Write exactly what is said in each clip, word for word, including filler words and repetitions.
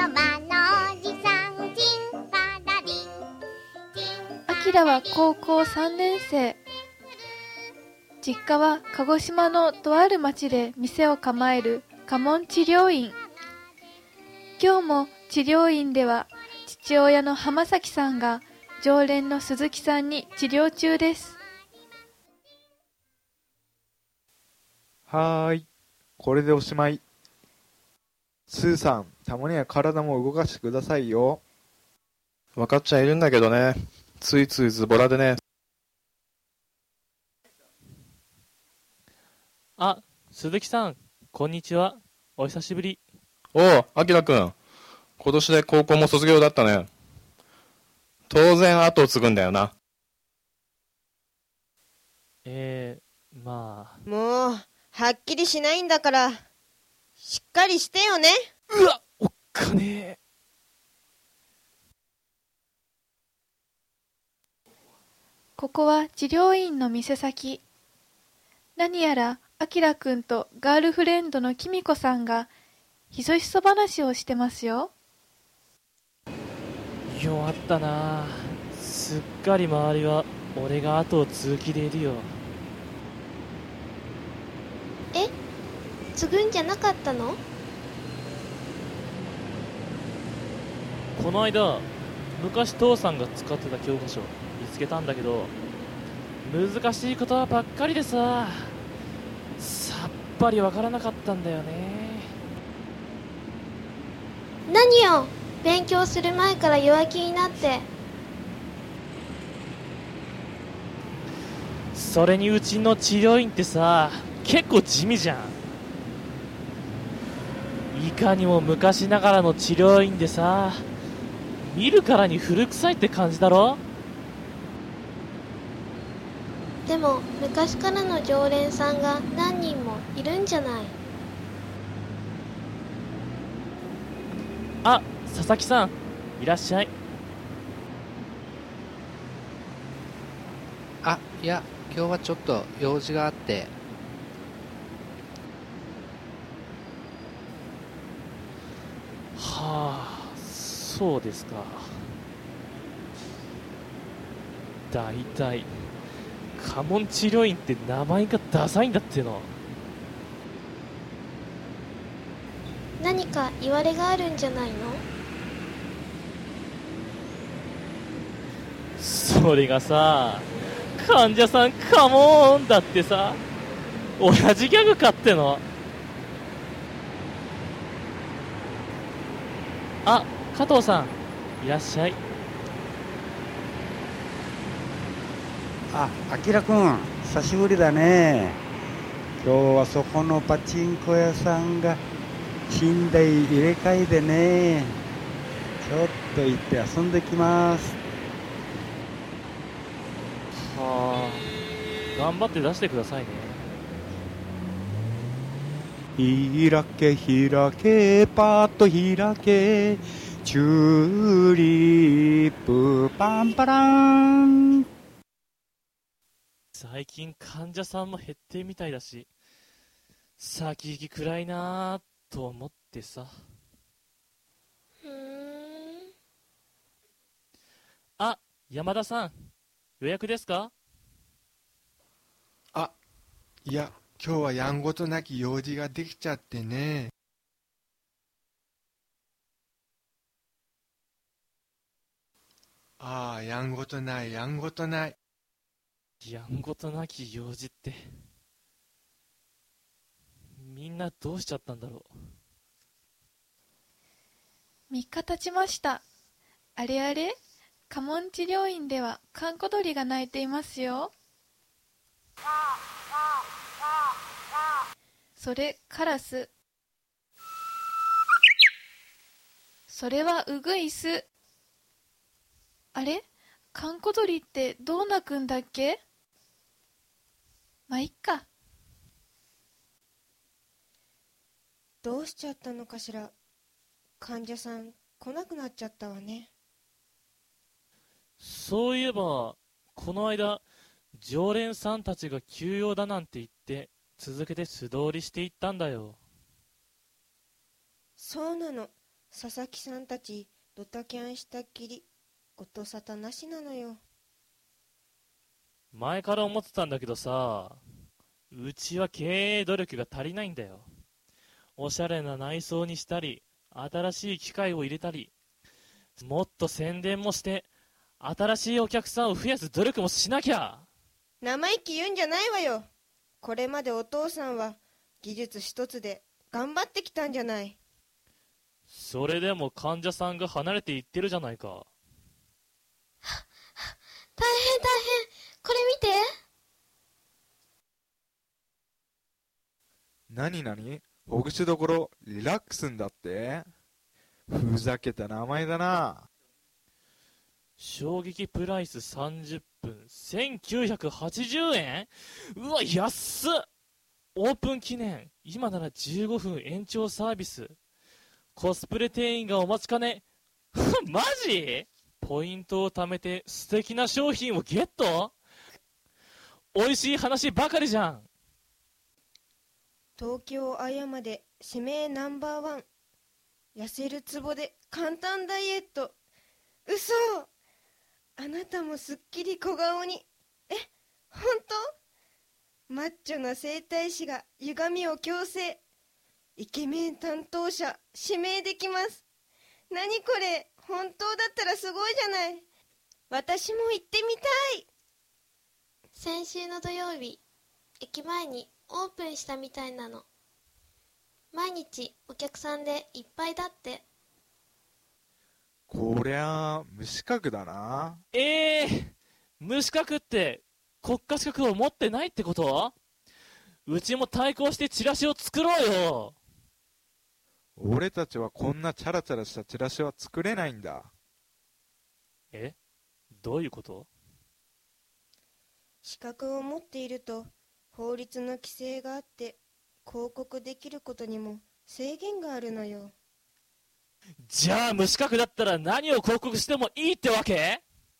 間のおじさん、チンパラリン。 あきらは高校さんねん生。実家は鹿児島のとある町で店を構える家紋治療院。今日も治療院では父親の浜崎さんが常連の鈴木さんに治療中です。 はーい、これでおしまい。スーさん、たまには体も動かしてくださいよ。 分かっちゃいるんだけどね、ついついズボラでね。 あ、鈴木さん、こんにちは。お久しぶり。 おう、あきらくん。今年で高校も卒業だったね。当然後を継ぐんだよな。 えー、まあ。 もう、はっきりしないんだから、しっかりしてよね。 うわ、おっかねえ。 ここは治療院の店先。何やらあきらくんとガールフレンドのきみこさんがひそひそ話をしてますよ。 弱ったな。すっかり周りは俺が後を継ぐ気でいるよ。 え、継ぐんじゃなかったの？ この間、昔父さんが使ってた教科書見つけたんだけど、難しい言葉ばっかりでさ、さっぱりわからなかったんだよね。 何よ、勉強する前から弱気になって。 それにうちの治療院ってさ、結構地味じゃん。いかにも昔ながらの治療院でさ、見るからに古臭いって感じだろ。 でも昔からの常連さんが何人もいるんじゃない。 あ、佐々木さん、いらっしゃい。 あ、いや、今日はちょっと用事があって。 はあ、そうですか。だいたい家紋治療院って名前がダサいんだっての。 何か言われがあるんじゃないの？ それがさ、患者さんカモーンだってさ、親父ギャグかっての。あ、加藤さん、いらっしゃい。 あ、あきらくん、久しぶりだね。今日はそこのパチンコ屋さんが寝台入れ替えでね。ちょっと行って遊んできます。 はあ、頑張って出してくださいね。 開け開けパッと開けチューリップパンパラン。 最近患者さんも減ってみたいだし、先行き暗いなぁと思ってさ。 ふーん。 あ、山田さん、予約ですか？ あ、いや、今日はやんごとなき用事ができちゃってね。ああ、やんごとない、やんごとない。 やんごとなき用事って、みんなどうしちゃったんだろう。 みっか経ちました。あれあれ、家紋治療院ではかんこ鳥が鳴いていますよ。それカラス。それはウグイス。あれ、かんこ鳥ってどう鳴くんだっけ？まあ、いっか。 どうしちゃったのかしら。患者さん来なくなっちゃったわね。 そういえば、この間、常連さんたちが休養だなんて言って、続けて素通りしていったんだよ。 そうなの。 佐々木さんたちドタキャンしたっきり音沙汰なしなのよ。 前から思ってたんだけどさ、うちは経営努力が足りないんだよ。おしゃれな内装にしたり、新しい機械を入れたり、もっと宣伝もして、新しいお客さんを増やす努力もしなきゃ。 生意気言うんじゃないわよ。これまでお父さんは技術一つで頑張ってきたんじゃない。 それでも患者さんが離れていってるじゃないか。 大変大変、これ見て。 なになに、ほぐしどころリラックスんだって。ふざけた名前だな。 衝撃プライスさんじゅっぷんせんきゅうひゃくはちじゅうえん。うわ安っ。オープン記念、今ならじゅうごふん延長サービス。コスプレ店員がお待ちかね。マジ？ポイントを貯めて素敵な商品をゲット？美味しい話ばかりじゃん。 東京青山で指名ナンバーワン、痩せるツボで簡単ダイエット。嘘。あなたもすっきり小顔に。え、本当？マッチョな整体師が歪みを矯正。イケメン担当者指名できます。何これ、本当だったらすごいじゃない。私も行ってみたい。 先週の土曜日、駅前にオープンしたみたいなの。毎日お客さんでいっぱいだって。 こりゃあ無資格だな。 えー、無資格って国家資格を持ってないってこと？うちも対抗してチラシを作ろうよ。 俺たちはこんなチャラチャラしたチラシは作れないんだ。 え？どういうこと？ 資格を持っていると法律の規制があって広告できることにも制限があるのよ。 じゃあ無資格だったら何を広告してもいいってわけ？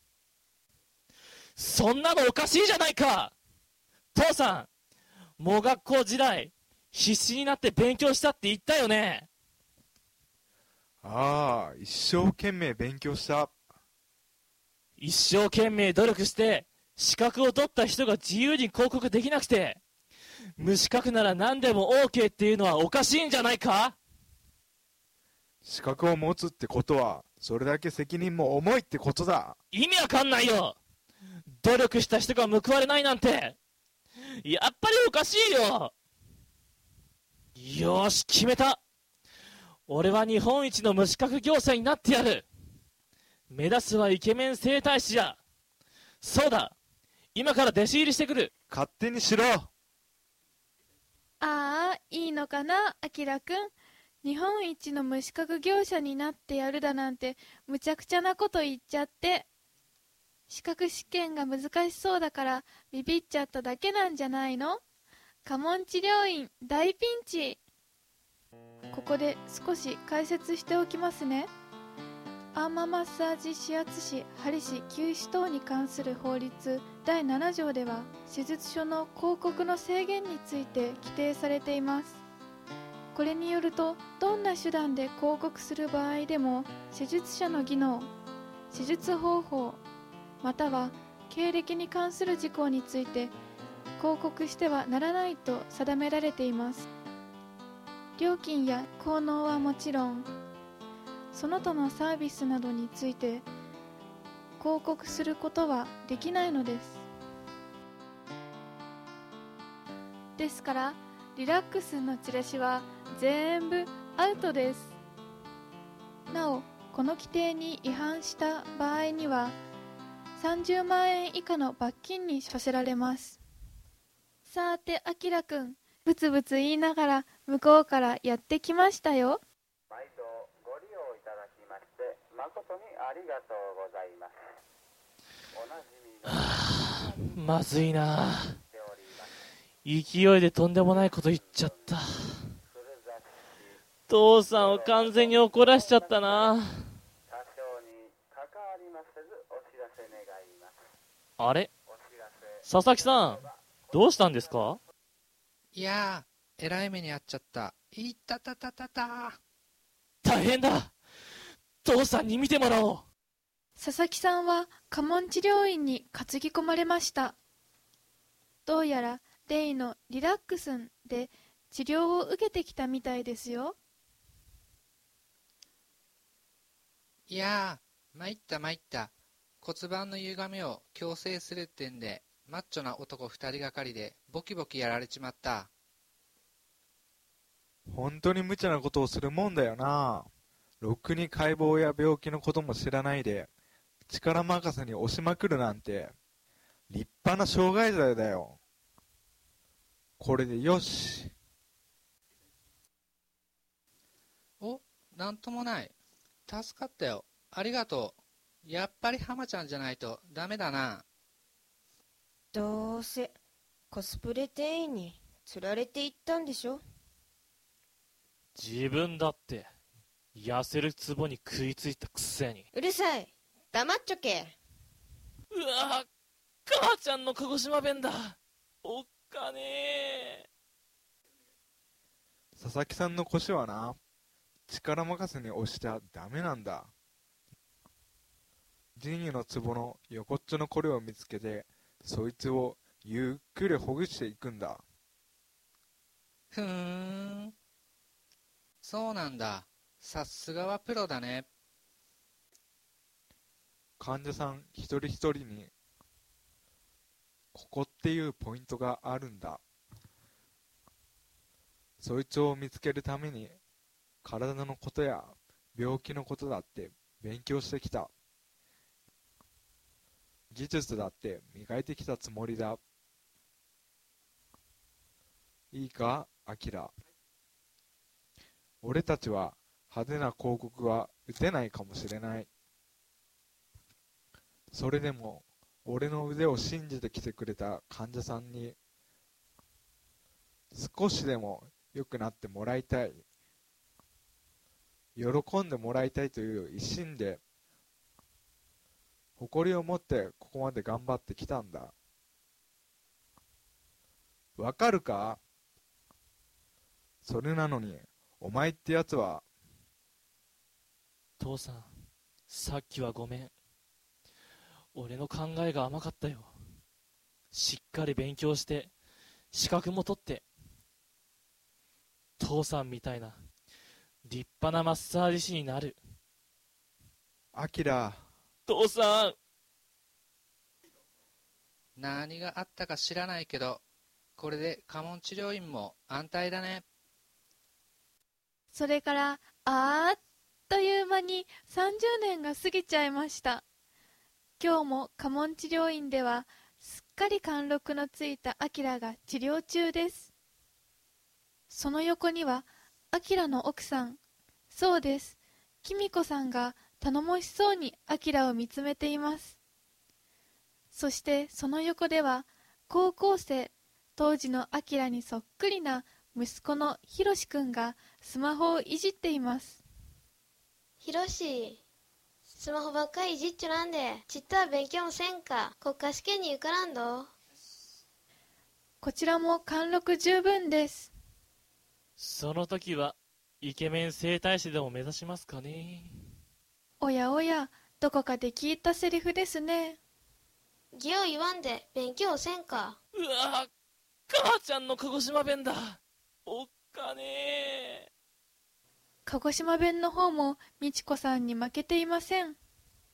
そんなのおかしいじゃないか。父さん、もう学校時代必死になって勉強したって言ったよね。 ああ、一生懸命勉強した。 一生懸命努力して資格を取った人が自由に広告できなくて、無資格なら何でも OK っていうのはおかしいんじゃないか。 資格を持つってことはそれだけ責任も重いってことだ。 意味わかんないよ。努力した人が報われないなんてやっぱりおかしいよ。よーし、決めた。俺は日本一の無資格業者になってやる。目指すはイケメン整体師や。そうだ、今から弟子入りしてくる。 勝手にしろ。 ああ、いいのかな、あきらくん。日本一の無資格業者になってやるだなんてむちゃくちゃなこと言っちゃって。資格試験が難しそうだからビビっちゃっただけなんじゃないの？家紋治療院大ピンチ。ここで少し解説しておきますね。アーママッサージ指圧師、針師、灸師等に関する法律だいなな条では施術所の広告の制限について規定されています。これによると、どんな手段で広告する場合でも施術者の技能、施術方法または経歴に関する事項について広告してはならないと定められています。料金や効能はもちろん、その他のサービスなどについて広告することはできないのです。ですからリラックスのチラシは全部アウトです。なお、この規定に違反した場合にはさんじゅうまんえん以下の罰金に処せられます。さーて、あきらくん、ブツブツ言いながら向こうからやってきましたよ。 毎度ご利用いただきまして誠にありがとうございます。おなじみのまずいな。勢いでとんでもないこと言っちゃった。父さんを完全に怒らしちゃったな。あれ、佐々木さん、どうしたんですか？ いやー、えらい目に遭っちゃった。いったたたたた。 大変だ。 父さんに見てもらおう。 佐々木さんは家紋治療院に担ぎ込まれました。どうやらレイのリラックスンで治療を受けてきたみたいですよ。 いやー、参った参った。骨盤の歪みを矯正するってんで、マッチョな男二人がかりでボキボキやられちまった。 本当に無茶なことをするもんだよな。ろくに解剖や病気のことも知らないで、力任せに押しまくるなんて、立派な傷害罪だよ。これでよし。 お、なんともない。助かったよ。ありがとう。やっぱり浜ちゃんじゃないとダメだな。 どうせコスプレ店員に釣られていったんでしょ。 自分だって痩せるツボに食いついたくせに。 うるさい、黙っちょけ。 うわ、母ちゃんの鹿児島弁だ。おっかねえ。 佐々木さんの腰はな、力任せに押しちゃダメなんだ。仁義の壺の横っちょのこれを見つけて、そいつをゆっくりほぐしていくんだ。 ふーん。そうなんだ。さすがはプロだね。 患者さん一人一人にここっていうポイントがあるんだ。そいつを見つけるために体のことや病気のことだって勉強してきた。技術だって磨いてきたつもりだ。いいか、アキラ。俺たちは派手な広告は打てないかもしれない。それでも俺の腕を信じてきてくれた患者さんに少しでも良くなってもらいたい、喜んでもらいたいという一心で誇りを持ってここまで頑張ってきたんだ。わかるか？それなのにお前ってやつは。 父さん、さっきはごめん。俺の考えが甘かったよ。しっかり勉強して資格も取って父さんみたいな立派なマッサージ師になる。 アキラ。 父さん。 何があったか知らないけど、これで家紋治療院も安泰だね。 それからあっという間にさんじゅうねんが過ぎちゃいました。今日も家紋治療院ではすっかり貫禄のついたアキラが治療中です。その横にはアキラの奥さん、そうです、キミコさんが頼もしそうにアキラを見つめています。そしてその横では高校生、当時のアキラにそっくりな息子のヒロシ君がスマホをいじっています。 ヒロシ、スマホばっかりいじっちょなんで、ちったら勉強もせんか、国家試験に受からんど。 こちらも貫禄十分です。 その時はイケメン整体師でも目指しますかね。 おやおや、どこかで聞いたセリフですね。 義を言わんで勉強せんか。 うわ、母ちゃんの鹿児島弁だ。おっかねえ。 鹿児島弁の方も美智子さんに負けていません。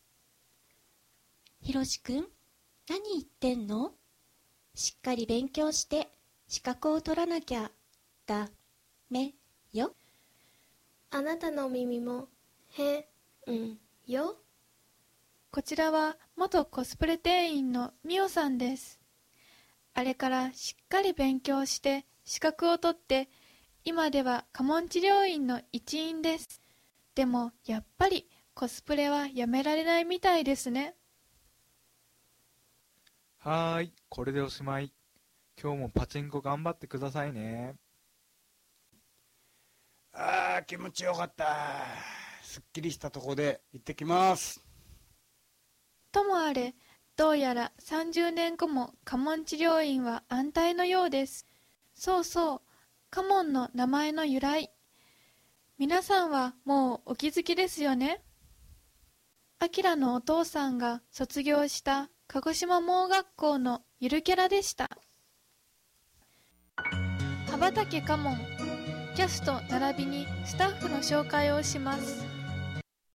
ひろしくん、何言ってんの？しっかり勉強して資格を取らなきゃダメよ。 あなたの耳もへんよ。 こちらは元コスプレ店員のミオさんです。あれからしっかり勉強して資格を取って今では家紋治療院の一員です。でもやっぱりコスプレはやめられないみたいですね。 はーい、これでおしまい。今日もパチンコ頑張ってくださいね。 あー、気持ちよかった。すっきりしたとこで行ってきます。 ともあれ、どうやらさんじゅうねんごも家紋治療院は安泰のようです。そうそう、家紋の名前の由来。皆さんはもうお気づきですよね。 アキラのお父さんが卒業した鹿児島盲学校のゆるキャラでした。羽ばたけカモン、キャスト並びにスタッフの紹介をします。